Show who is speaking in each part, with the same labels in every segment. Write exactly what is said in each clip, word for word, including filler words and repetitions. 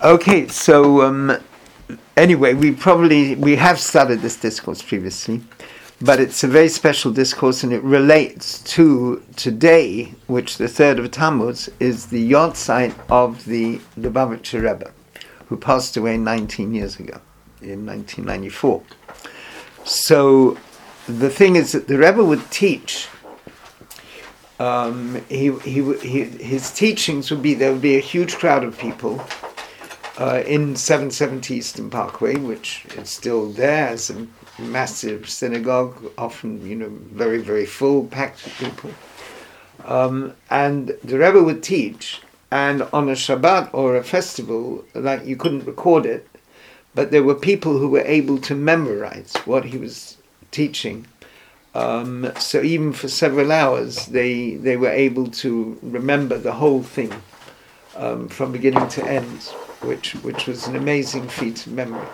Speaker 1: Okay, so um, anyway, we probably, we have studied this discourse previously, but it's a very special discourse and it relates to today, which the third of Tammuz is the yahrzeit of the Lubavitcher Rebbe, who passed away nineteen years ago, in nineteen ninety-four. So the thing is that the Rebbe would teach, um, he, he, he, his teachings would be, there would be a huge crowd of people uh, in seven seventy Eastern Parkway, which is still there as a massive synagogue, often, you know, very, very full, packed with people. Um, and the Rebbe would teach, and on a Shabbat or a festival, like you couldn't record it, but there were people who were able to memorize what he was teaching. Um, so even for several hours, they they were able to remember the whole thing um, from beginning to end, which which was an amazing feat of memory.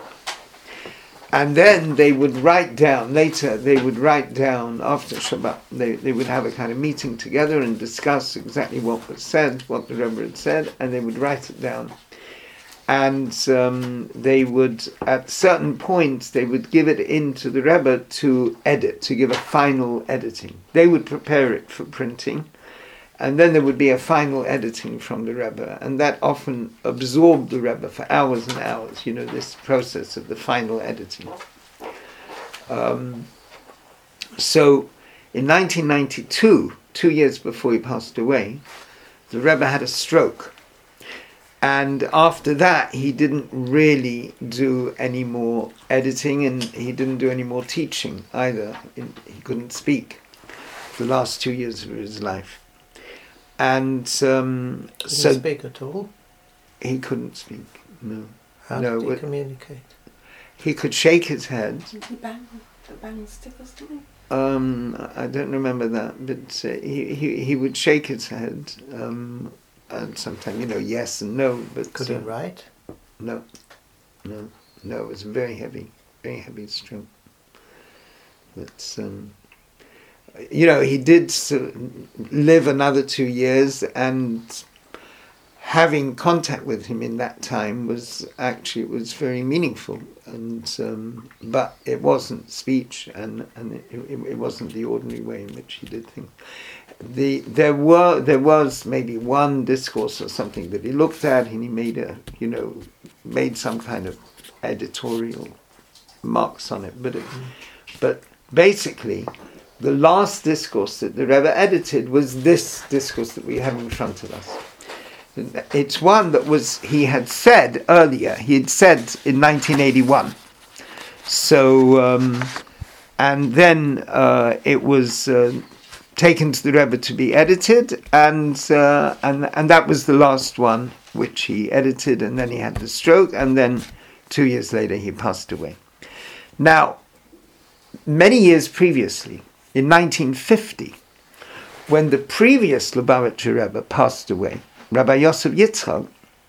Speaker 1: And then they would write down, later they would write down, after Shabbat, they, they would have a kind of meeting together and discuss exactly what was said, what the Rebbe had said, and they would write it down. And um, they would, at certain points, they would give it in to the Rebbe to edit, to give a final editing. They would prepare it for printing, and then there would be a final editing from the Rebbe, and that often absorbed the Rebbe for hours and hours, you know, this process of the final editing. Um, so, in nineteen ninety-two, two years before he passed away, the Rebbe had a stroke. And after that, he didn't really do any more editing, and he didn't do any more teaching either. He couldn't speak the last two years of his life. And um,
Speaker 2: Could
Speaker 1: so
Speaker 2: he speak at all?
Speaker 1: He couldn't speak. No.
Speaker 2: How
Speaker 1: no,
Speaker 2: did he
Speaker 1: but
Speaker 2: communicate?
Speaker 1: He could shake his head.
Speaker 3: Did he bang, bang stickers, didn't he?
Speaker 1: Um, I don't remember that, but uh, he, he he would shake his head, um, and sometimes, you know, yes and no. But
Speaker 2: Could
Speaker 1: uh,
Speaker 2: he write?
Speaker 1: No, no, no. It was very heavy, very heavy stroke. But um, you know, he did uh, live another two years, and having contact with him in that time was actually, it was very meaningful. And um, but it wasn't speech, and and it, it, it wasn't the ordinary way in which he did things. The there were there was maybe one discourse or something that he looked at, and he made a you know made some kind of editorial marks on it. But it, but basically, the last discourse that the Rebbe edited was this discourse that we have in front of us. It's one that was he had said earlier. He had said in nineteen eighty-one. So, um, and then uh, it was uh, taken to the Rebbe to be edited, and uh, and and that was the last one which he edited. And then he had the stroke, and then two years later he passed away. Now, many years previously, in nineteen fifty, when the previous Lubavitcher Rebbe passed away, Rabbi Yosef Yitzchak,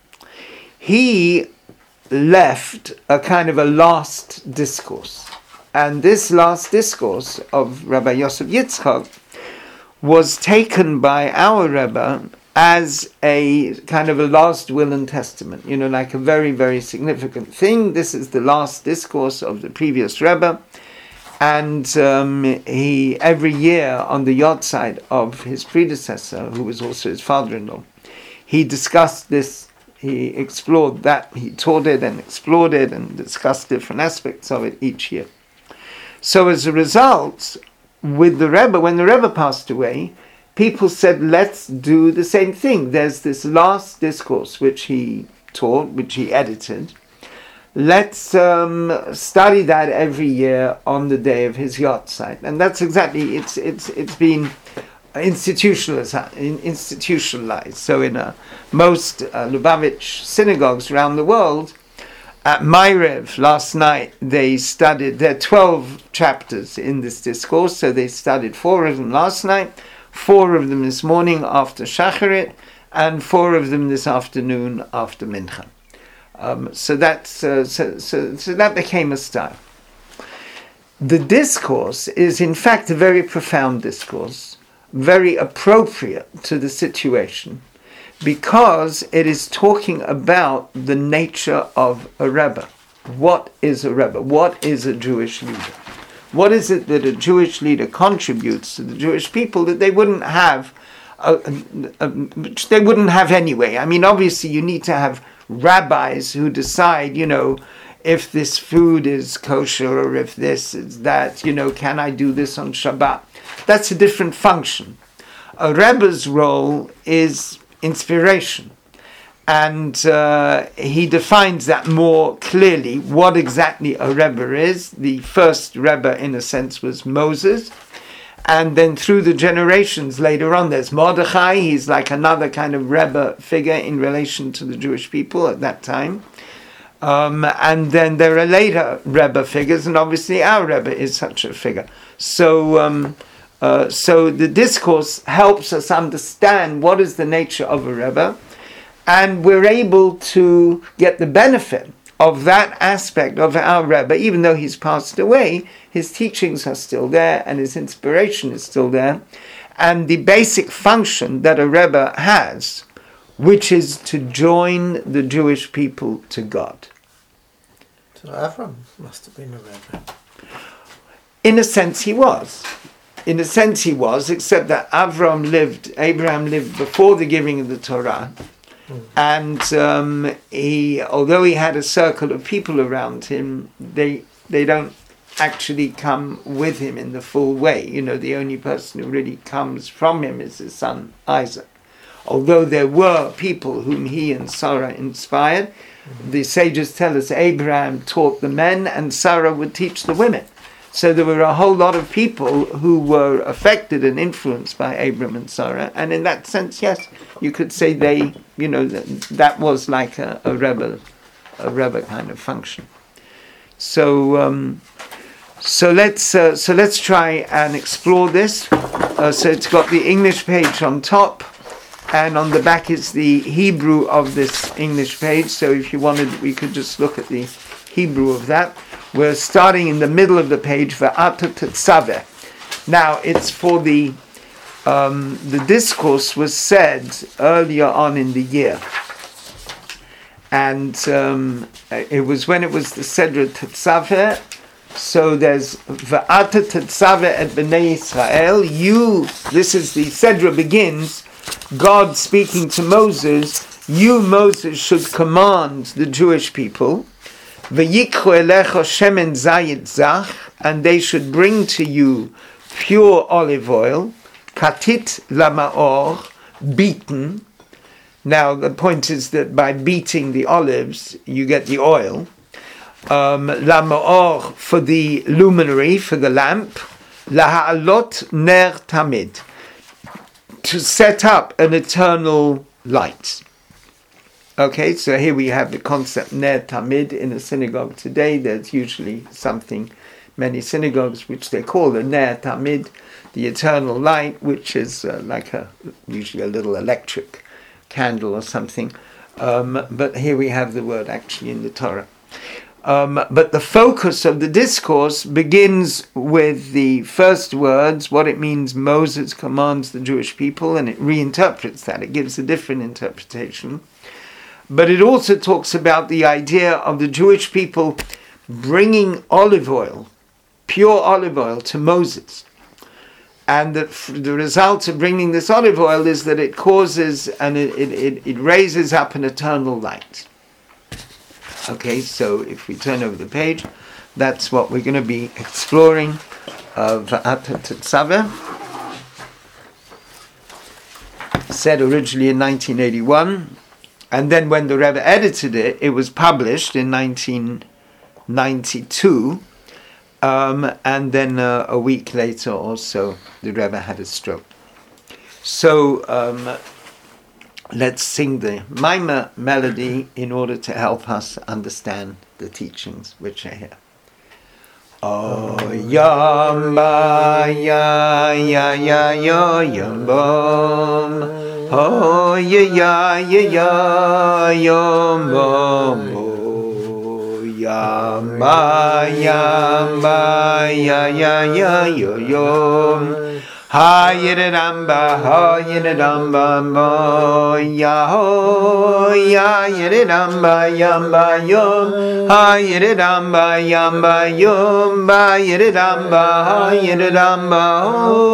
Speaker 1: he left a kind of a last discourse. And this last discourse of Rabbi Yosef Yitzchak was taken by our Rebbe as a kind of a last will and testament, you know, like a very, very significant thing. This is the last discourse of the previous Rebbe. And um, he, every year on the yahrzeit of his predecessor, who was also his father-in-law, he discussed this, he explored that, he taught it and explored it and discussed different aspects of it each year. So as a result, with the Rebbe, when the Rebbe passed away, people said, let's do the same thing. There's this last discourse which he taught, which he edited. Let's um, study that every year on the day of his yahrzeit. And that's exactly, it's it's it's been institutionalized. institutionalized. So in uh, most uh, Lubavitch synagogues around the world, at Ma'ariv last night, they studied, there are twelve chapters in this discourse, so they studied four of them last night, four of them this morning after Shacharit, and four of them this afternoon after Mincha. Um, so that's uh, so, so so that became a style. The discourse is in fact a very profound discourse, very appropriate to the situation, because it is talking about the nature of a Rebbe. What is a Rebbe? What is a Jewish leader? What is it that a Jewish leader contributes to the Jewish people that they wouldn't have, uh, uh, which they wouldn't have anyway? I mean, obviously you need to have rabbis who decide, you know, if this food is kosher or if this is that, you know, can I do this on Shabbat? That's a different function. A Rebbe's role is inspiration. And uh, he defines that more clearly, what exactly a Rebbe is. The first Rebbe, in a sense, was Moses. And then through the generations later on, there's Mordechai. He's like another kind of Rebbe figure in relation to the Jewish people at that time. Um, and then there are later Rebbe figures, and obviously our Rebbe is such a figure. So, um, uh, so the discourse helps us understand what is the nature of a Rebbe. And we're able to get the benefit of that aspect of our Rebbe. Even though he's passed away, his teachings are still there and his inspiration is still there. And the basic function that a Rebbe has, which is to join the Jewish people to God.
Speaker 2: So Avram must have been a Rebbe.
Speaker 1: In a sense he was. In a sense he was, except that Avram lived, Abraham lived before the giving of the Torah. And um, he, although he had a circle of people around him, they they don't actually come with him in the full way. You know, the only person who really comes from him is his son Isaac. Although there were people whom he and Sarah inspired, mm-hmm. the sages tell us Abraham taught the men and Sarah would teach the women. So there were a whole lot of people who were affected and influenced by Abraham and Sarah. And in that sense, yes, you could say they, you know, that, that was like a, a Rebbe, a Rebbe kind of function. So, um, so let's uh, so let's try and explore this. Uh, so it's got the English page on top, and on the back is the Hebrew of this English page. So if you wanted, we could just look at the Hebrew of that. We're starting in the middle of the page for Ata Tetzaveh. Now, it's for the, um, the discourse was said earlier on in the year. And um, it was when it was the Sedra Tetzaveh. So there's V'ata Tetzaveh et Bnei Yisrael. You, this is the Sedra begins, God speaking to Moses, you, Moses, should command the Jewish people, V'yikchu elecha shemen zayit zach, and they should bring to you pure olive oil, katit lamaor, beaten. Now the point is that by beating the olives, you get the oil. Um, lamaor for the luminary, for the lamp. Laha'alot ner tamid, to set up an eternal light. Okay, so here we have the concept ner tamid in a synagogue today. There's usually something, many synagogues, which they call the ner tamid, the eternal light, which is uh, like a usually a little electric candle or something. Um, but here we have the word actually in the Torah. Um, but the focus of the discourse begins with the first words, what it means Moses commands the Jewish people, and it reinterprets that. It gives a different interpretation. But it also talks about the idea of the Jewish people bringing olive oil, pure olive oil, to Moses. And that the result of bringing this olive oil is that it causes and it, it, it raises up an eternal light. Okay, so if we turn over the page, that's what we're going to be exploring of V'ata Tetzaveh. Said originally in nineteen eighty-one. And then when the Rebbe edited it, it was published in nineteen ninety-two. Um, and then uh, a week later or so, the Rebbe had a stroke. So um, let's sing the Maimah melody in order to help us understand the teachings which are here. Oh, yam ba ya ya ya ya yam bom. Oh, ya ya ya ya yam bom. Oh, yam ba yam ba ya ya ya ya yam. Ha yiridamba, ha yiridamba, mo ya ho, ya yiridamba, yamba yum, ha yiridamba, yamba yum, ba yiridamba, ha yiridamba,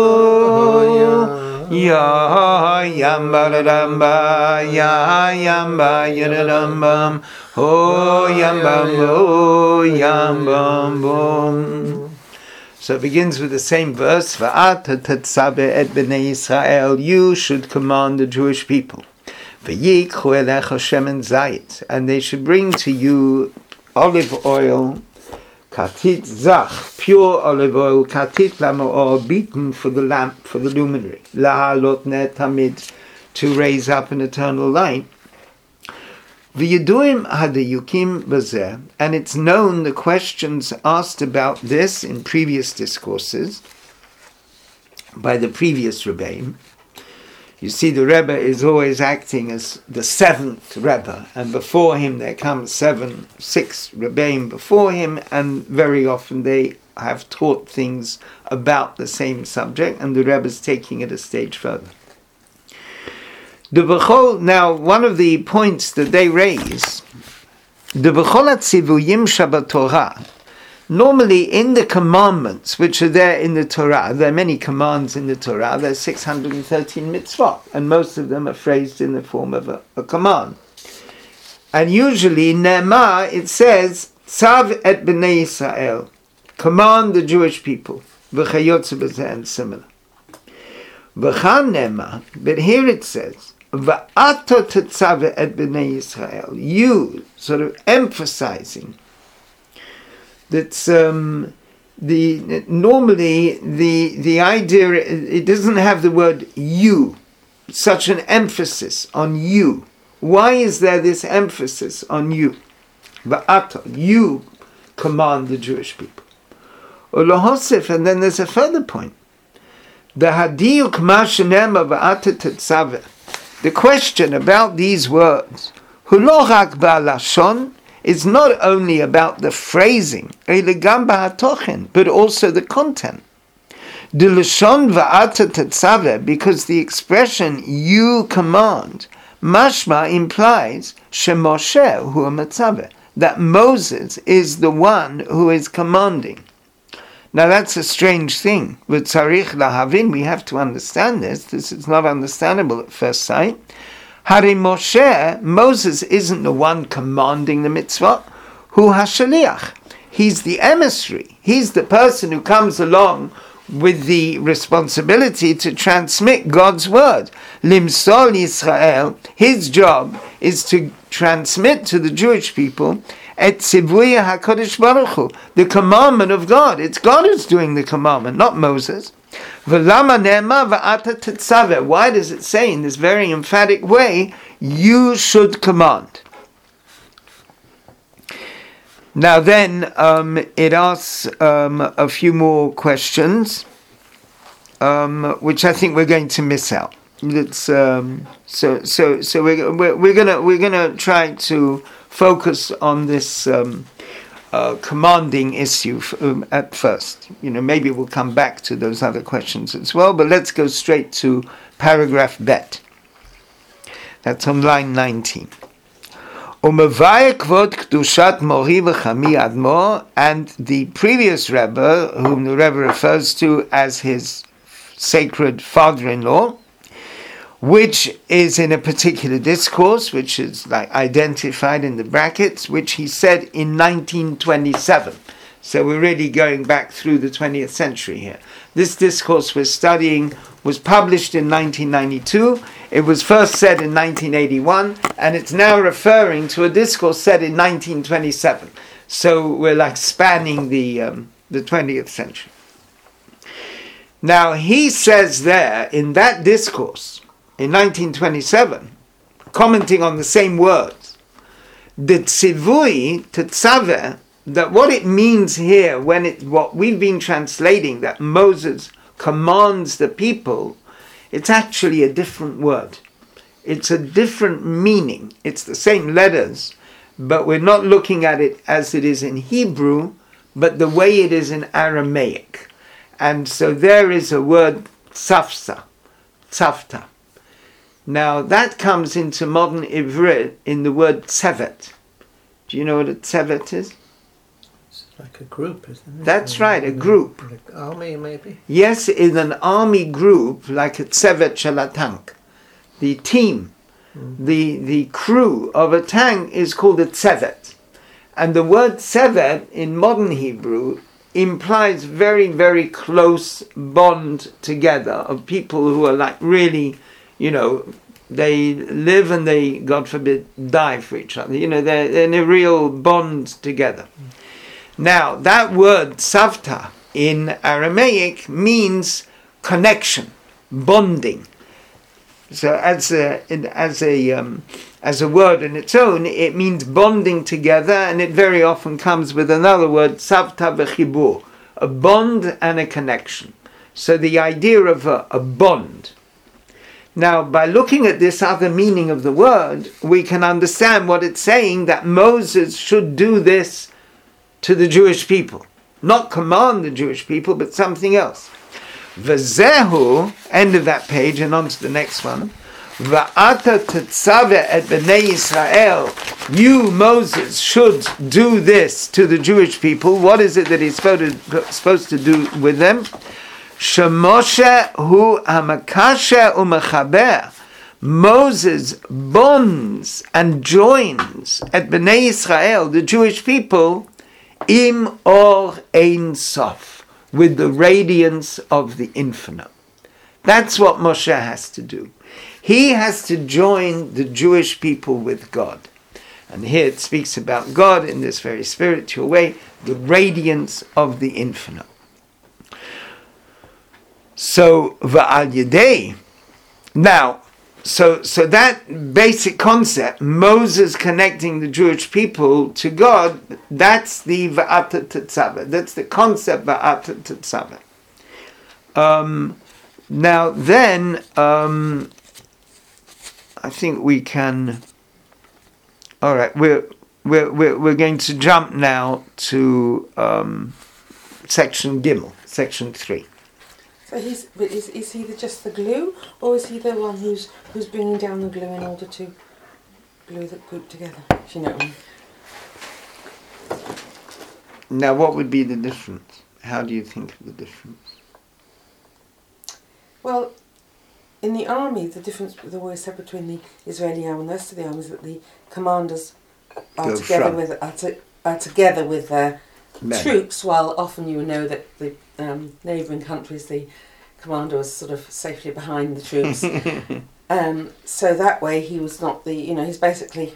Speaker 1: ho, ya yamba ramba, ya yamba yiridamba, ho yamba mo yamba bum. So it begins with the same verse, Va'ata tetzaveh et bnei Yisrael, you should command the Jewish people. V'yikchu elecha shemen zayit, and they should bring to you olive oil, katit zach, pure olive oil, katit lamaor, beaten for the lamp, for the luminary, lahalot ner tamid, to raise up an eternal light. V'yeduim hadayukim bazeh, and it's known the questions asked about this in previous discourses by the previous Rebbeim. You see, the Rebbe is always acting as the seventh Rebbe, and before him there come seven, six Rebbeim before him, and very often they have taught things about the same subject, and the Rebbe is taking it a stage further. The B'chol, now one of the points that they raise, the B'chol HaTzivuyim Shabbatorah, normally in the commandments which are there in the Torah, there are many commands in the Torah, there are six hundred thirteen mitzvot, and most of them are phrased in the form of a, a command. And usually in Ne'emah it says, Tzav et b'nei Yisrael, command the Jewish people, v'chayotze b'zeh, and similar. V'chan Ne'emah, but here it says, Va'ato tetzaveh et b'nei Yisrael, you, sort of emphasizing that's um, the normally the the idea, it doesn't have the word you, such an emphasis on you. Why is there this emphasis on you? Va'ato, you command the Jewish people. Ulohosef, and then there's a further point. The hadiyuk ma shenema va'ato tetzaveh. The question about these words, hulo rak ba'lashon, is not only about the phrasing, but also the content. The lashon va'ata tetzaveh, because the expression "you command" mashma implies shemoshe hu hamatzaveh, that Moses is the one who is commanding. Now that's a strange thing. With tzarich lahavin, we have to understand this. This is not understandable at first sight. Hari Moshe, Moses isn't the one commanding the mitzvah. Hu hashaliach. He's the emissary. He's the person who comes along with the responsibility to transmit God's word. Limsol Yisrael, his job is to transmit to the Jewish people Et Tzivuya HaKadosh Baruch Hu, the commandment of God. It's God who's doing the commandment, not Moses. V'lama ne'ema va'ata tetzaveh. Why does it say in this very emphatic way, you should command? Now then, um, it asks um, a few more questions, um, which I think we're going to miss out. It's, um, so so so we're we're, we're gonna we're gonna try to focus on this um, uh, commanding issue f- um, at first. You know, maybe we'll come back to those other questions as well. But let's go straight to paragraph Bet. That's on line nineteen. Umavaya kvod kedushat mori v'chami admor, and the previous Rebbe, whom the Rebbe refers to as his sacred father-in-law, which is in a particular discourse, which is like identified in the brackets, which he said in nineteen twenty-seven. So we're really going back through the twentieth century here. This discourse we're studying was published in nineteen ninety-two. It was first said in nineteen eighty-one, and it's now referring to a discourse said in nineteen twenty-seven. So we're like spanning the um, the twentieth century. Now he says there in that discourse in nineteen twenty-seven, commenting on the same words, the tzivui tetzaveh, that what it means here, when it what we've been translating, that Moses commands the people, it's actually a different word. It's a different meaning. It's the same letters, but we're not looking at it as it is in Hebrew, but the way it is in Aramaic. And so there is a word tzafsa, tzafta. Now that comes into modern Ivrit in the word tzevet. Do you know what a tzevet is?
Speaker 2: It's like a group, isn't it?
Speaker 1: That's
Speaker 2: Or
Speaker 1: right, a
Speaker 2: like-
Speaker 1: group.
Speaker 2: Like army, maybe.
Speaker 1: Yes, in an army group, like a tzevet shel tank. The team, the, the crew of a tank is called a tzevet. And the word tzevet in modern Hebrew implies very, very close bond together of people who are like really, you know, they live and they, God forbid, die for each other. You know, they're, they're in a real bond together. Now, that word savta in Aramaic means connection, bonding. So as a as a um, as a word in its own, it means bonding together, and it very often comes with another word, savta v'chibur, a bond and a connection. So the idea of a, a bond. Now, by looking at this other meaning of the word, we can understand what it's saying, that Moses should do this to the Jewish people. Not command the Jewish people, but something else. V'zehu, end of that page, and on to the next one. V'ata tetzave et b'nei Yisrael. You, Moses, should do this to the Jewish people. What is it that he's supposed to, supposed to do with them? Shemoshe hu hamakashe u'mechaber. Moses bonds and joins at Bnei Yisrael, the Jewish people, im or ein sof, with the radiance of the infinite. That's what Moshe has to do. He has to join the Jewish people with God. And here it speaks about God in this very spiritual way, the radiance of the infinite. So, va'al yedei. Now, so so that basic concept, Moses connecting the Jewish people to God, that's the va'ata tetzaveh. That's the concept va'ata tetzaveh. Um, now then, um, I think we can. All right, we're we're we're, we're going to jump now to um, section Gimel, section three.
Speaker 3: So he's, but is, is he the, just the glue, or is he the one who's who's bringing down the glue in order to glue the group together? If you know what I mean.
Speaker 1: Now, what would be the difference? How do you think of the difference?
Speaker 3: Well, in the army, the difference, the way said between the Israeli army and the rest of the army is that the commanders are
Speaker 1: Go
Speaker 3: together
Speaker 1: front.
Speaker 3: with are, to, are together with their
Speaker 1: Men.
Speaker 3: troops, while often you know that the um, neighbouring countries, the commander was sort of safely behind the troops. um, so that way he was not the, you know, he's basically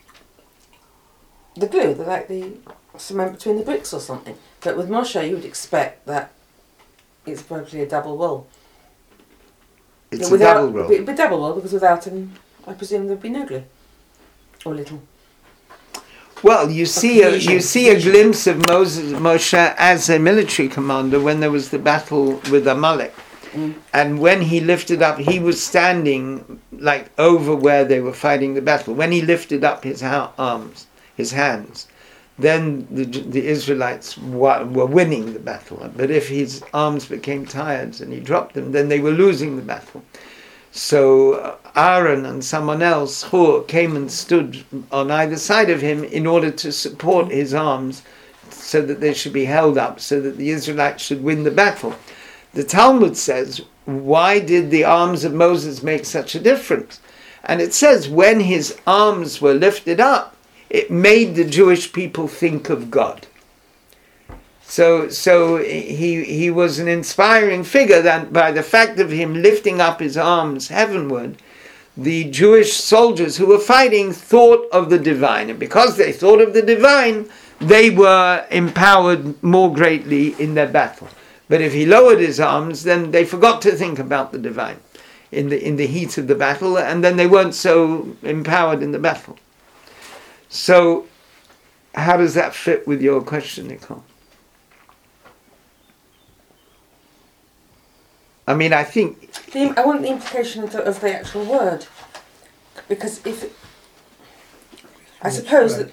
Speaker 3: the glue, the, like the cement between the bricks or something. But with Moshe, you would expect that it's probably a double wall.
Speaker 1: It's
Speaker 3: Yeah,
Speaker 1: a double roll.
Speaker 3: It'd be double wall, because without him, I presume there'd be no glue. Or little.
Speaker 1: Well, you see, a,
Speaker 3: Confusion.
Speaker 1: you see a glimpse of Moses, Moshe as a military commander when there was the battle with Amalek.
Speaker 3: Mm.
Speaker 1: And when he lifted up, he was standing like over where they were fighting the battle. When he lifted up his ha- arms, his hands, then the, the Israelites wa- were winning the battle. But if his arms became tired and he dropped them, then they were losing the battle. So uh, Aaron and someone else, Hur, came and stood on either side of him in order to support his arms so that they should be held up, so that the Israelites should win the battle. The Talmud says, why did the arms of Moses make such a difference? And it says, when his arms were lifted up, it made the Jewish people think of God. So, so he he was an inspiring figure that by the fact of him lifting up his arms heavenward, the Jewish soldiers who were fighting thought of the divine. And because they thought of the divine, they were empowered more greatly in their battle. But if he lowered his arms, then they forgot to think about the divine in the in the heat of the battle, and then they weren't so empowered in the battle. So, how does that fit with your question, Nicole? I mean, I think...
Speaker 3: The, I want the implication of the, of the actual word. Because if... It, I
Speaker 2: Which
Speaker 3: suppose
Speaker 2: word?
Speaker 3: that...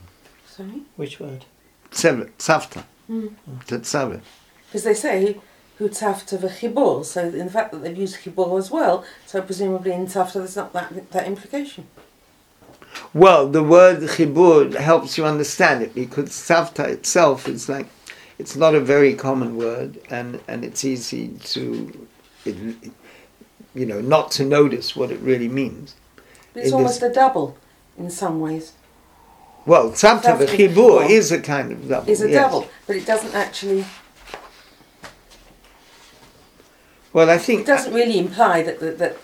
Speaker 3: Sorry?
Speaker 2: Which word?
Speaker 1: Seven, Savta,
Speaker 3: Mm.
Speaker 1: Tetzavet.
Speaker 3: Because they say Hutzafta v'chibur. So in the fact that they've used chibur as well, so presumably in Tzafta there's not that that implication.
Speaker 1: Well, the word chibur helps you understand it, because tzavta itself is like, it's not a very common word, and, and it's easy to, it, you know, not to notice what it really means.
Speaker 3: But it's
Speaker 1: In
Speaker 3: almost
Speaker 1: this-
Speaker 3: a double in some ways.
Speaker 1: Well, tzavta
Speaker 3: Tzavta
Speaker 1: v'chibur
Speaker 3: v'chibur
Speaker 1: is a kind of double.
Speaker 3: It's a
Speaker 1: yes.
Speaker 3: double, but it doesn't actually,
Speaker 1: Well, I
Speaker 3: it
Speaker 1: think
Speaker 3: doesn't really imply that that, that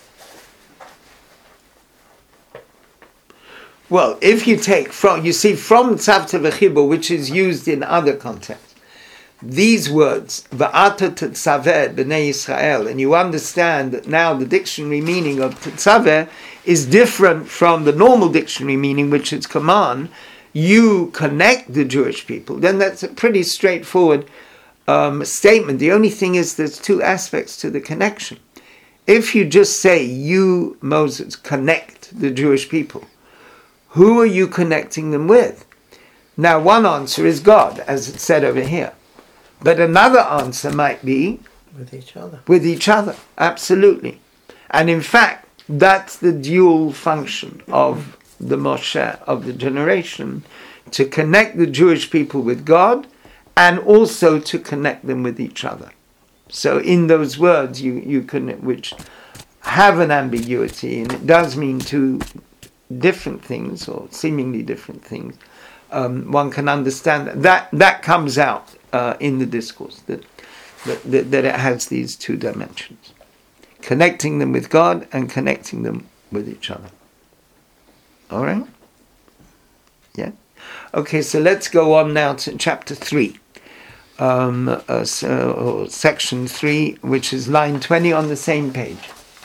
Speaker 1: Well, if you take from, you see, from tzavta v'chibur, which is used in other contexts, these words, v'ata tetzaveh b'nei Yisrael, and you understand that now the dictionary meaning of tetzaveh is different from the normal dictionary meaning, which is command, you connect the Jewish people, then that's a pretty straightforward um, statement. The only thing is there's two aspects to the connection. If you just say, you, Moses, connect the Jewish people, who are you connecting them with? Now, one answer is God, as it's said over here. But another answer might be
Speaker 2: With each other.
Speaker 1: with each other, absolutely. And in fact, that's the dual function of the Moshe, of the generation, to connect the Jewish people with God and also to connect them with each other. So in those words, you, you can, which have an ambiguity, and it does mean two different things, or seemingly different things, um, one can understand that that, that comes out uh, in the discourse, that, that, that, that it has these two dimensions. Connecting them with God and connecting them with each other. All right? Yeah? Okay, so let's go on now to chapter three. Um, uh, so, or section three, which is line twenty on the same page.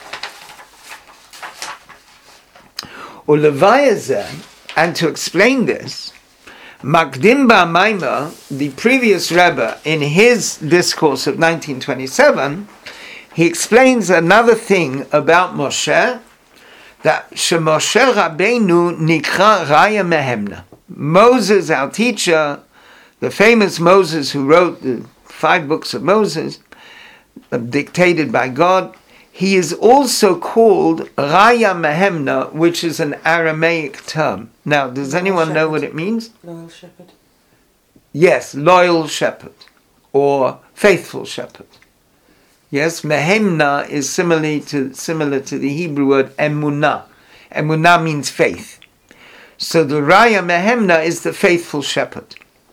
Speaker 1: And to explain this, Makdim Ba'Maimah, the previous Rebbe, in his discourse of nineteen twenty-seven, he explains another thing about Moshe, that Shemoshe Rabbeinu Nikra Raya Mehemna. Moses, our teacher, the famous Moses who wrote the five books of Moses, uh, dictated by God, he is also called Raya Mehemna, which is an Aramaic term. Now, does anyone know what it means?
Speaker 3: loyal shepherd.
Speaker 1: Yes, loyal shepherd, or faithful shepherd. Yes, Mehemna is similarly to, similar to the Hebrew word emunah. Emunah means faith. So the Raya Mehemna is the faithful shepherd,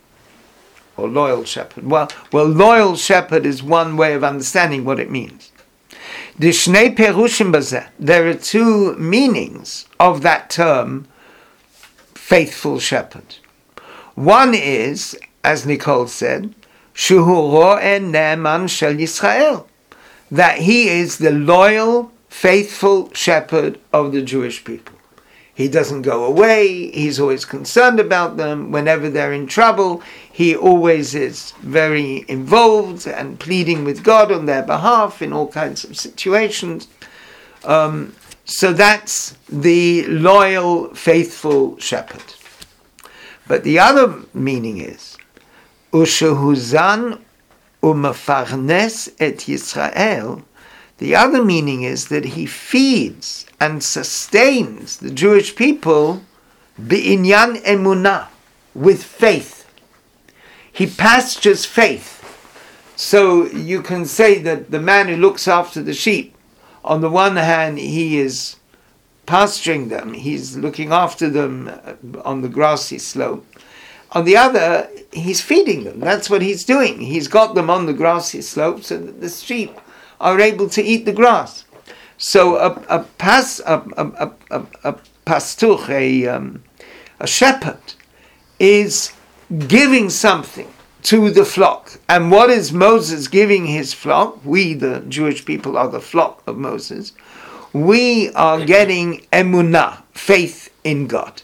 Speaker 1: or loyal shepherd. Well, well, loyal shepherd is one way of understanding what it means. Dishnei perushim bazeh. There are two meanings of that term, faithful shepherd. One is, as Nicole said, Shuhu ro'eh ne'eman shel Yisrael, that he is the loyal, faithful shepherd of the Jewish people. He doesn't go away, he's always concerned about them. Whenever they're in trouble, he always is very involved and pleading with God on their behalf in all kinds of situations. Um, so that's the loyal, faithful shepherd. But the other meaning is, Ushehuzan u'mefarnes et Yisrael. The other meaning is that he feeds and sustains the Jewish people bi'inyan emunah, with faith. He pastures faith. So you can say that the man who looks after the sheep, on the one hand, he is pasturing them, he's looking after them on the grassy slope. On the other, he's feeding them. That's what he's doing. He's got them on the grassy slope so that the sheep are able to eat the grass. So a a pas a a a, a pastuch, a um, a shepherd, is giving something to the flock. And what is Moses giving his flock? We, the Jewish people, are the flock of Moses. We are getting emunah, faith in God.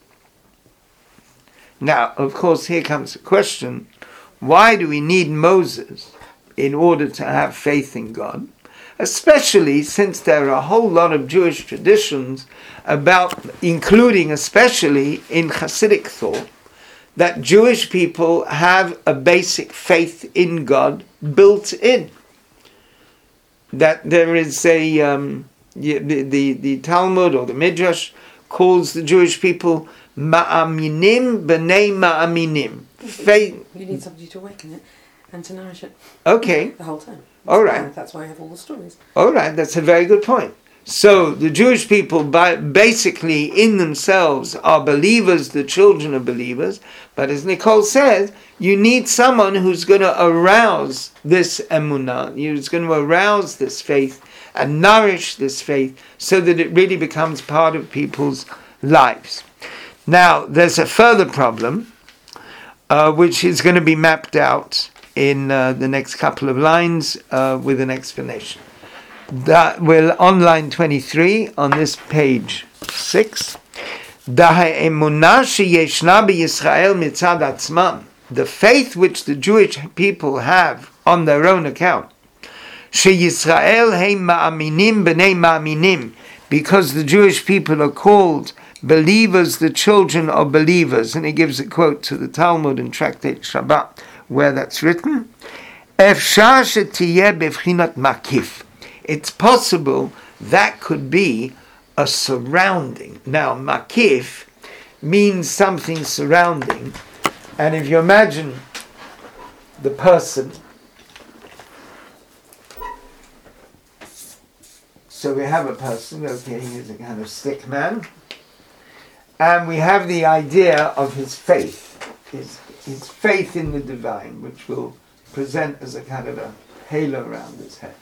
Speaker 1: Now, of course, here comes the question: why do we need Moses in order to have faith in God? Especially since there are a whole lot of Jewish traditions about, including especially in Hasidic thought, that Jewish people have a basic faith in God built in. that there is a um, the, the the Talmud or the Midrash calls the Jewish people ma'aminim b'nei ma'aminim. Faith.
Speaker 3: You need somebody to awaken it and to nourish it.
Speaker 1: Okay.
Speaker 3: The whole time. That's
Speaker 1: All right.
Speaker 3: Why, that's why I have all the stories.
Speaker 1: All right. That's a very good point. So the Jewish people, by, basically in themselves, are believers, the children of believers. But as Nicole says, you need someone who's going to arouse this emunah, who's going to arouse this faith and nourish this faith so that it really becomes part of people's lives. Now, there's a further problem, uh, which is going to be mapped out in uh, the next couple of lines uh, with an explanation. That will on line twenty-three on this page six. The faith which the Jewish people have on their own account, because the Jewish people are called believers, the children of believers, and he gives a quote to the Talmud in Tractate Shabbat where that's written. It's possible that could be a surrounding. Now, makif means something surrounding, and if you imagine the person, so we have a person, okay, he's a kind of stick man, and we have the idea of his faith, his, his faith in the divine, which will present as a kind of a halo around his head.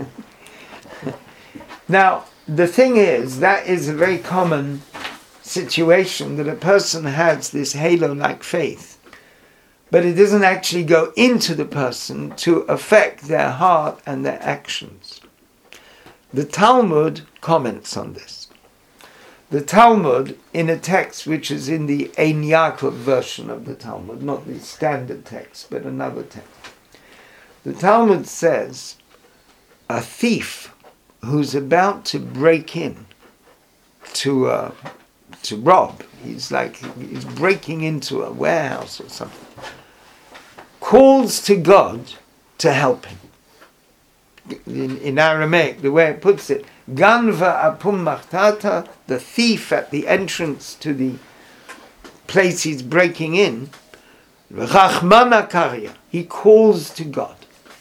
Speaker 1: Now, the thing is, that is a very common situation, that a person has this halo-like faith, but it doesn't actually go into the person to affect their heart and their actions. The Talmud comments on this. The Talmud, in a text which is in the Ein Yaakov version of the Talmud, not the standard text, but another text. The Talmud says, a thief who's about to break in to uh, to rob, he's like he's breaking into a warehouse or something, calls to God to help him. In, in Aramaic, the way it puts it, Ganva apum machtata, the thief at the entrance to the place he's breaking in, Rachmana karya, he calls to God.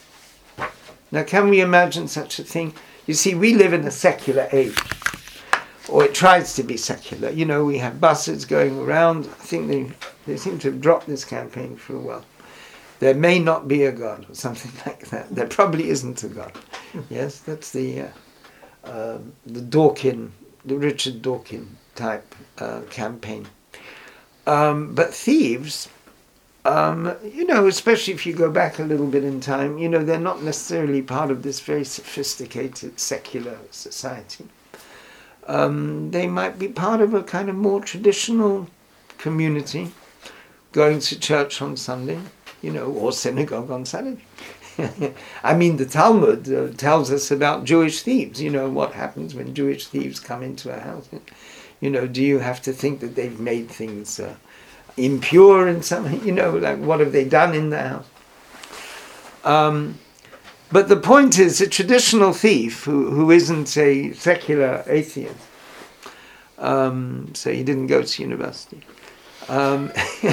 Speaker 1: Now, can we imagine such a thing? You see, we live in a secular age, or it tries to be secular. You know, we have buses going around. I think they, they seem to have dropped this campaign for a while. There may not be a God, or something like that. There probably isn't a God. Yes, that's the uh, uh, the Dawkins, the Richard Dawkins type uh, campaign. Um, but thieves, Um, you know, especially if you go back a little bit in time, you know, they're not necessarily part of this very sophisticated secular society. Um, they might be part of a kind of more traditional community, going to church on Sunday, you know, or synagogue on Saturday. I mean, the Talmud uh, tells us about Jewish thieves, you know, what happens when Jewish thieves come into a house. You know, do you have to think that they've made things Uh, impure in some, you know, like what have they done in the house? Um, but the point is, a traditional thief who, who isn't a secular atheist, um, so he didn't go to university, um,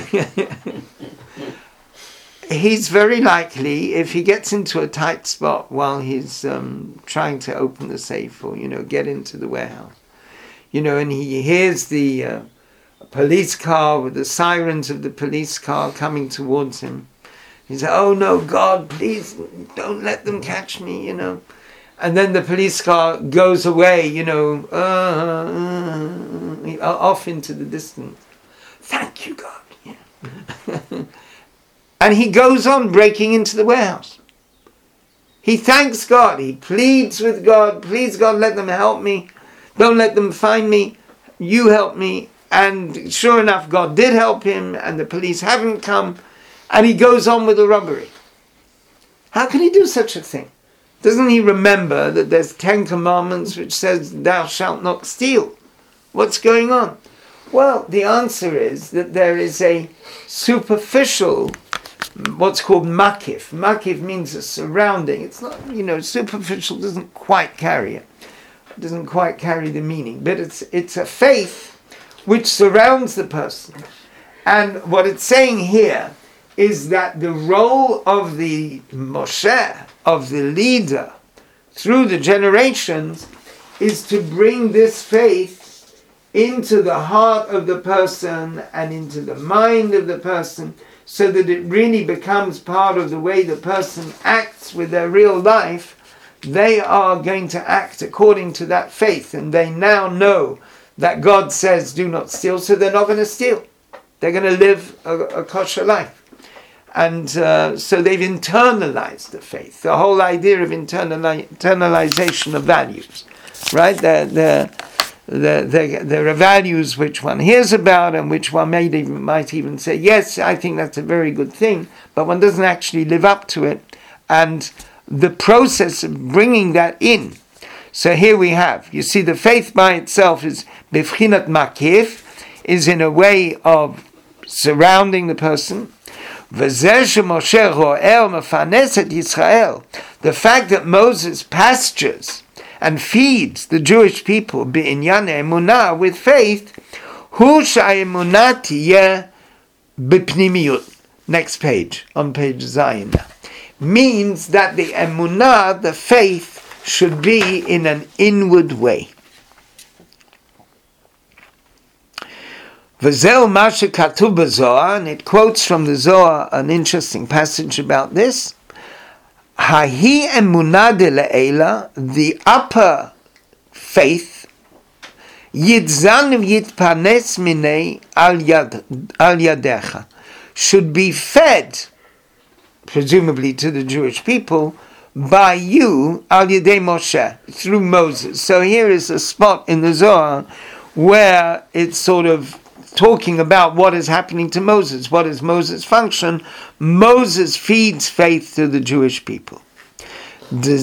Speaker 1: he's very likely, if he gets into a tight spot while he's um, trying to open the safe or, you know, get into the warehouse, you know, and he hears the uh, police car with the sirens of the police car coming towards him. He said, oh no, God, please don't let them catch me, you know. And then the police car goes away, you know, uh, uh, off into the distance. Thank you, God. Yeah. And he goes on breaking into the warehouse. He thanks God. He pleads with God. Please, God, let them help me. Don't let them find me. You help me. And sure enough, God did help him, and the police haven't come, and he goes on with the robbery. How can he do such a thing? Doesn't he remember that there's Ten Commandments which says, thou shalt not steal? What's going on? Well, the answer is that there is a superficial what's called makif. Makif means a surrounding. It's not, you know, superficial doesn't quite carry it. It doesn't quite carry the meaning. But it's it's a faith which surrounds the person. And what it's saying here is that the role of the Moshe, of the leader, through the generations, is to bring this faith into the heart of the person and into the mind of the person, so that it really becomes part of the way the person acts with their real life. They are going to act according to that faith, and they now know that God says do not steal, so they're not going to steal. They're going to live a, a kosher life. And uh, so they've internalized the faith, the whole idea of internali- internalization of values, right? There, there, there, there, there are values which one hears about and which one may even, might even say, yes, I think that's a very good thing, but one doesn't actually live up to it. And the process of bringing that in. So here we have, you see, the faith by itself is bevchinat makif, is in a way of surrounding the person. The fact that Moses pastures and feeds the Jewish people b'inyan emunah with faith, hu she'emunah tiyeh b'pnimiyut. Next page, on page Zayin, means that the emunah, the faith, should be in an inward way. V'zeu ma shekatuv b'Zohar, and it quotes from the Zohar an interesting passage about this. Hahi emunah de le'ela, the upper faith, yitzan v'yitpanes minei al yadecha, should be fed, presumably to the Jewish people, by you, al yadei Moshe, through Moses. So here is a spot in the Zohar where it's sort of talking about what is happening to Moses. What is Moses' function? Moses feeds faith to the Jewish people. The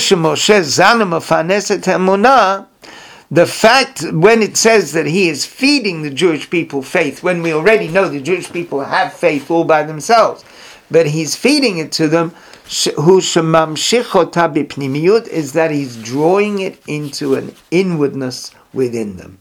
Speaker 1: fact, when it says that he is feeding the Jewish people faith, when we already know the Jewish people have faith all by themselves, but he's feeding it to them, is that he's drawing it into an inwardness within them.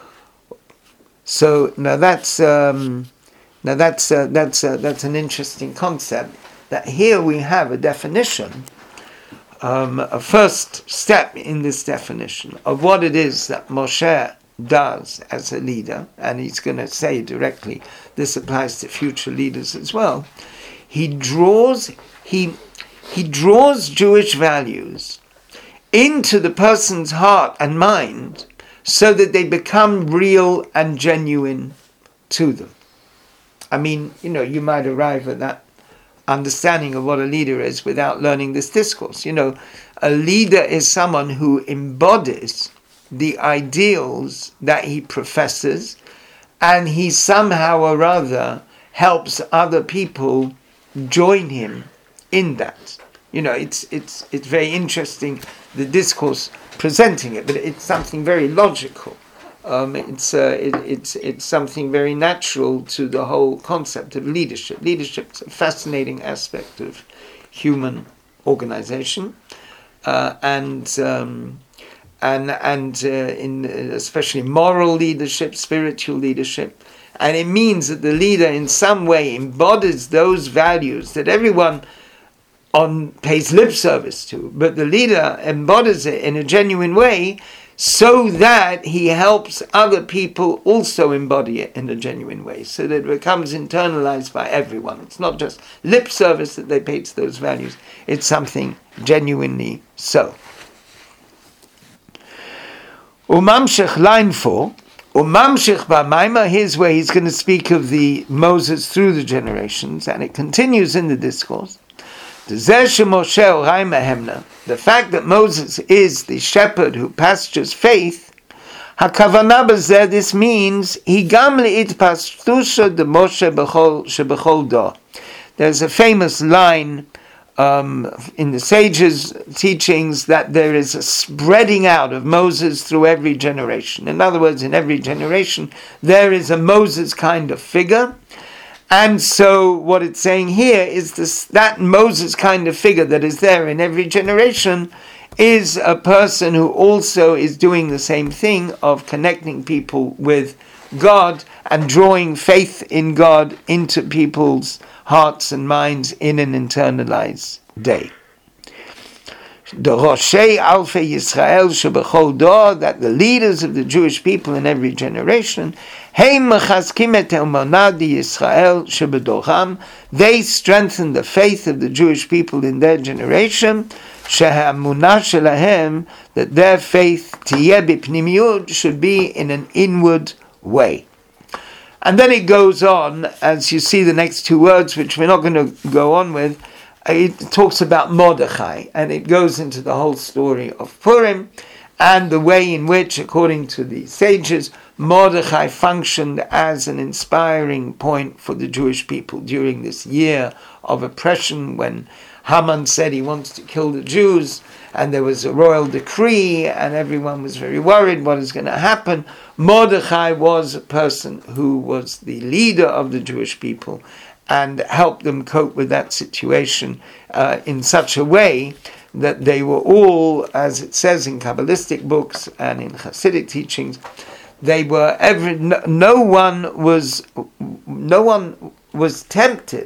Speaker 1: So now that's um, now that's uh, that's uh, that's an interesting concept. That here we have a definition, um, a first step in this definition of what it is that Moshe does as a leader, and he's going to say directly this applies to future leaders as well. He draws he he draws Jewish values into the person's heart and mind, so that they become real and genuine to them. I mean, you know, you might arrive at that understanding of what a leader is without learning this discourse. You know, a leader is someone who embodies the ideals that he professes, and he somehow or other helps other people join him in that. You know, it's it's it's very interesting, the discourse presenting it, but it's something very logical. Um, it's uh, it, it's it's something very natural to the whole concept of leadership. Leadership is a fascinating aspect of human organization, uh, and um, and and uh, in especially moral leadership, spiritual leadership, and it means that the leader in some way embodies those values that everyone on pays lip service to, but the leader embodies it in a genuine way, so that he helps other people also embody it in a genuine way, so that it becomes internalized by everyone. It's not just lip service that they pay to those values, it's something genuinely so. Umamshech line four, Umamshech ba'maima, here's where he's going to speak of the Moses through the generations, and it continues in the discourse. The fact that Moses is the shepherd who pastures faith, this means he There's a famous line um, in the sages' teachings that there is a spreading out of Moses through every generation. In other words, in every generation there is a Moses kind of figure. And so what it's saying here is this, that Moses kind of figure that is there in every generation is a person who also is doing the same thing of connecting people with God and drawing faith in God into people's hearts and minds in an internalized day. The Roshei Alfei Yisrael Shebechol Dor, that the leaders of the Jewish people in every generation, Heim Mechazkim et Emunah Yisrael Shebedoram, they strengthen the faith of the Jewish people in their generation, Shehamunah Shelahem, that their faith Tiyeh B'Pnimiyut should be in an inward way. And then it goes on, as you see the next two words, which we're not going to go on with. It talks about Mordechai, and it goes into the whole story of Purim and the way in which, according to the sages, Mordechai functioned as an inspiring point for the Jewish people during this year of oppression when Haman said he wants to kill the Jews, and there was a royal decree, and everyone was very worried what is going to happen. Mordechai was a person who was the leader of the Jewish people and helped them cope with that situation uh, in such a way that they were all, as it says in Kabbalistic books and in Hasidic teachings, they were every no, no one was no one was tempted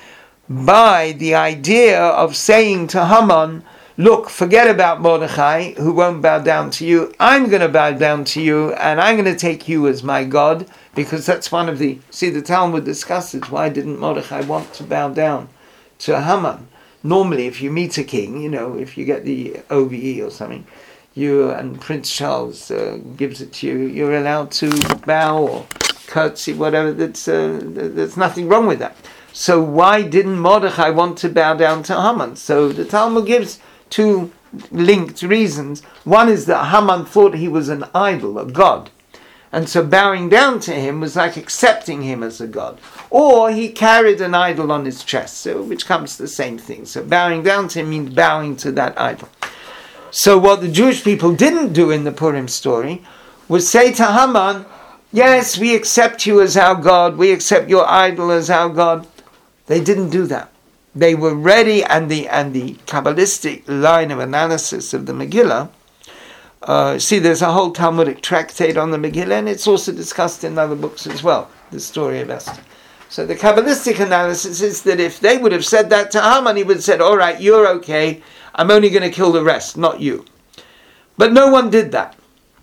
Speaker 1: by the idea of saying to Haman, look, forget about Mordechai, who won't bow down to you. I'm going to bow down to you, and I'm going to take you as my God, because that's one of the... See, the Talmud discusses, why didn't Mordechai want to bow down to Haman? Normally, if you meet a king, you know, if you get the O V E or something, you and Prince Charles uh, gives it to you, you're allowed to bow or curtsy, whatever. That's, uh, there's nothing wrong with that. So why didn't Mordechai want to bow down to Haman? So the Talmud gives two linked reasons. One is that Haman thought he was an idol, a god. And so bowing down to him was like accepting him as a god. Or he carried an idol on his chest, so which comes to the same thing. So bowing down to him means bowing to that idol. So what the Jewish people didn't do in the Purim story was say to Haman, yes, we accept you as our god, we accept your idol as our god. They didn't do that. They were ready, and the and the Kabbalistic line of analysis of the Megillah, uh, see, there's a whole Talmudic tractate on the Megillah, and it's also discussed in other books as well, the story of Esther. So the Kabbalistic analysis is that if they would have said that to Haman, he would have said, all right, you're okay, I'm only going to kill the rest, not you. But no one did that.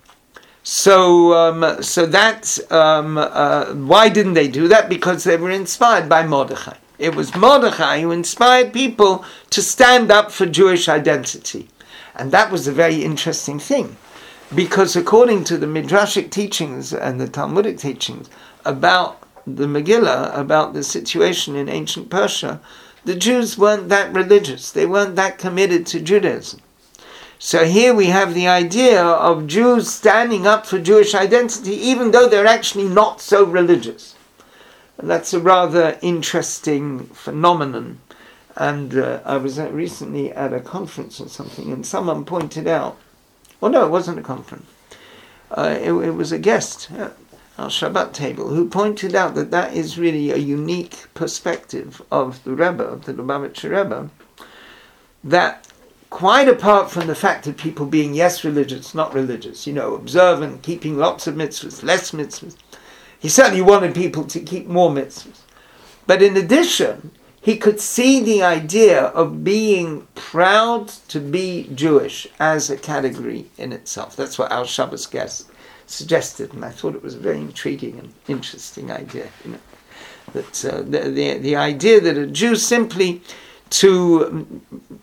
Speaker 1: So, um, so that's, um, uh, why didn't they do that? Because they were inspired by Mordechai. It was Mordechai who inspired people to stand up for Jewish identity. And that was a very interesting thing. Because according to the Midrashic teachings and the Talmudic teachings about the Megillah, about the situation in ancient Persia, the Jews weren't that religious. They weren't that committed to Judaism. So here we have the idea of Jews standing up for Jewish identity, even though they're actually not so religious. And that's a rather interesting phenomenon. And uh, I was at, recently at a conference or something, and someone pointed out, well, no, it wasn't a conference. Uh, it, it was a guest at our Shabbat table who pointed out that that is really a unique perspective of the Rebbe, of the Lubavitcher Rebbe, that quite apart from the fact of people being, yes, religious, not religious, you know, observant, keeping lots of mitzvahs, less mitzvahs, he certainly wanted people to keep more mitzvahs. But in addition, he could see the idea of being proud to be Jewish as a category in itself. That's what our Shabbos guest suggested, and I thought it was a very intriguing and interesting idea. You know, that uh, the, the the idea that a Jew simply to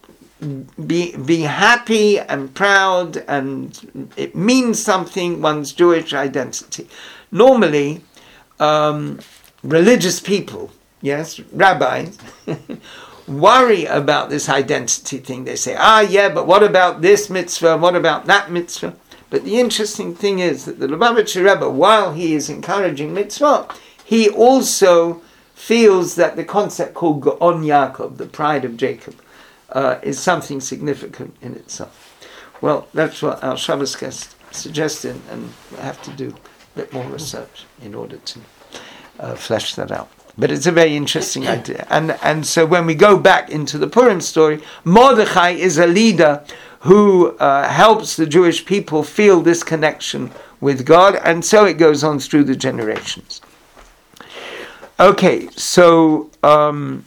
Speaker 1: be be happy and proud, and it means something, one's Jewish identity. Normally, um, religious people, yes, rabbis, worry about this identity thing. They say, ah, yeah, but what about this mitzvah? What about that mitzvah? But the interesting thing is that the Lubavitcher Rebbe, while he is encouraging mitzvah, he also feels that the concept called Gaon Yaakov, the pride of Jacob, uh, is something significant in itself. Well, that's what our Shabbos guest suggested, and I have to do a bit more research in order to uh, flesh that out. But it's a very interesting idea. And and so when we go back into the Purim story, Mordechai is a leader who uh, helps the Jewish people feel this connection with God, and so it goes on through the generations. Okay, so um,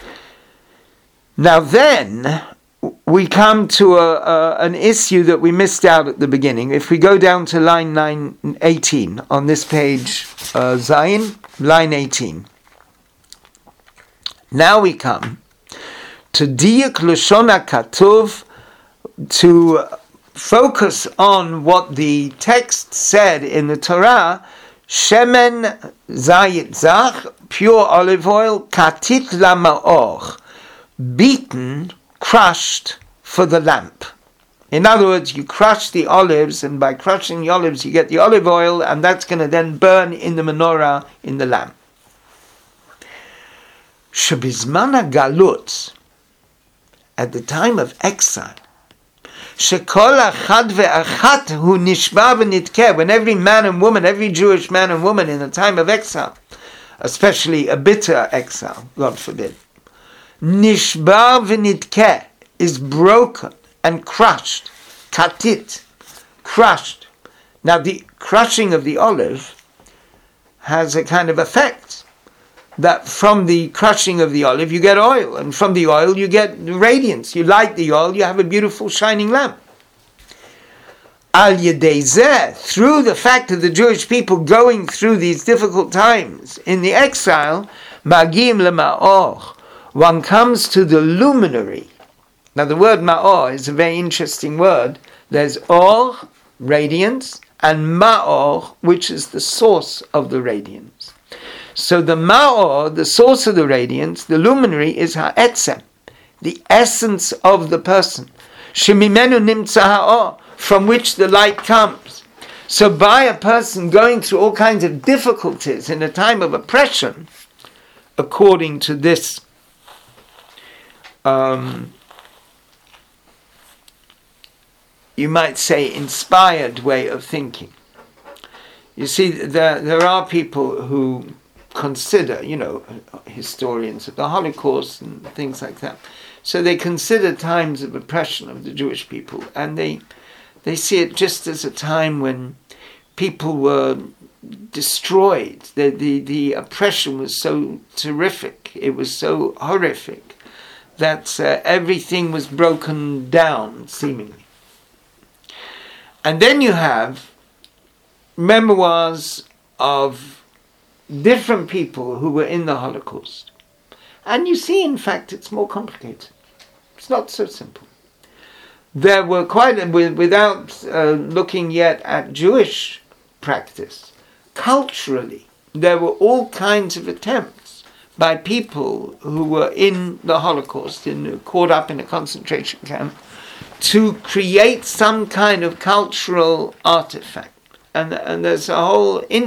Speaker 1: now then we come to a, a, an issue that we missed out at the beginning. If we go down to line nine, eighteen on this page, uh, Zayin, line eighteen. Now we come to Diyuk Lashon HaKatuv, to focus on what the text said in the Torah, Shemen Zayit Zach, pure olive oil, Katit Lamaor, beaten, crushed for the lamp. In other words, you crush the olives, and by crushing the olives you get the olive oil, and that's going to then burn in the menorah in the lamp. Shebizman HaGalut, at the time of exile, Shekol achad ve'achat hu nishba v'nitkeh, when every man and woman, every Jewish man and woman in the time of exile, especially a bitter exile, God forbid, nishba v'nitkeh, is broken and crushed, katit, crushed. Now the crushing of the olive has a kind of effect, that from the crushing of the olive you get oil, and from the oil you get radiance. You light the oil, you have a beautiful shining lamp. Al yedei zeh, through the fact of the Jewish people going through these difficult times in the exile, magim lema'or, one comes to the luminary. Now the word ma'or is a very interesting word. There's or, radiance, and ma'or, which is the source of the radiance. So the ma'or, the source of the radiance, the luminary, is ha'etzem, the essence of the person. Shemimenu nimtza ha'or, from which the light comes. So by a person going through all kinds of difficulties in a time of oppression, according to this um, you might say inspired way of thinking. You see, there, there are people who consider, you know, historians of the Holocaust and things like that. So they consider times of oppression of the Jewish people, and they they see it just as a time when people were destroyed. The the, the oppression was so terrific, it was so horrific, that uh, everything was broken down, seemingly. And then you have memoirs of different people who were in the Holocaust. And you see, in fact, it's more complicated. It's not so simple. There were quite, without uh, looking yet at Jewish practice, culturally, there were all kinds of attempts by people who were in the Holocaust, in, caught up in a concentration camp, to create some kind of cultural artifact. And, and there's a whole